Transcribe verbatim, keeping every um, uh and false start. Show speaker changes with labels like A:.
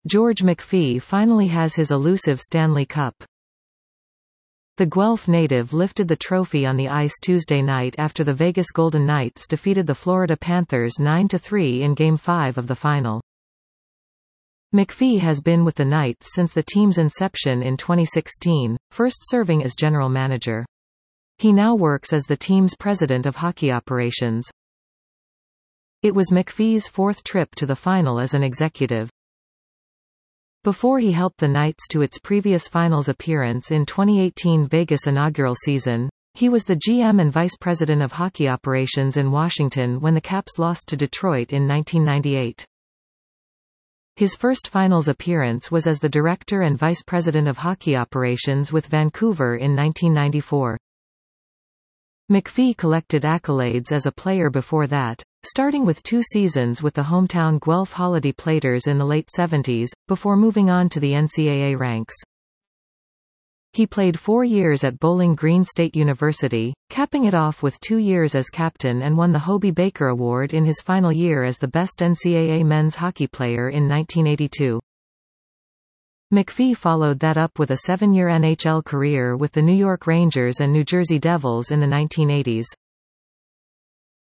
A: George McPhee finally has his elusive Stanley Cup. The Guelph native lifted the trophy on the ice Tuesday night after the Vegas Golden Knights defeated the Florida Panthers nine to three in Game five of the final. McPhee has been with the Knights since the team's inception in twenty sixteen, first serving as general manager. He now works as the team's president of hockey operations. It was McPhee's fourth trip to the final as an executive. Before he helped the Knights to its previous finals appearance in twenty eighteen Vegas inaugural season, he was the G M and vice president of hockey operations in Washington when the Caps lost to Detroit in nineteen ninety-eight. His first finals appearance was as the director and vice president of hockey operations with Vancouver in nineteen ninety-four. McPhee collected accolades as a player before that, starting with two seasons with the hometown Guelph Holiday Platers in the late seventies, before moving on to the N C double A ranks. He played four years at Bowling Green State University, capping it off with two years as captain, and won the Hobey Baker Award in his final year as the best N C double A men's hockey player in nineteen eighty-two. McPhee followed that up with a seven-year N H L career with the New York Rangers and New Jersey Devils in the nineteen eighties.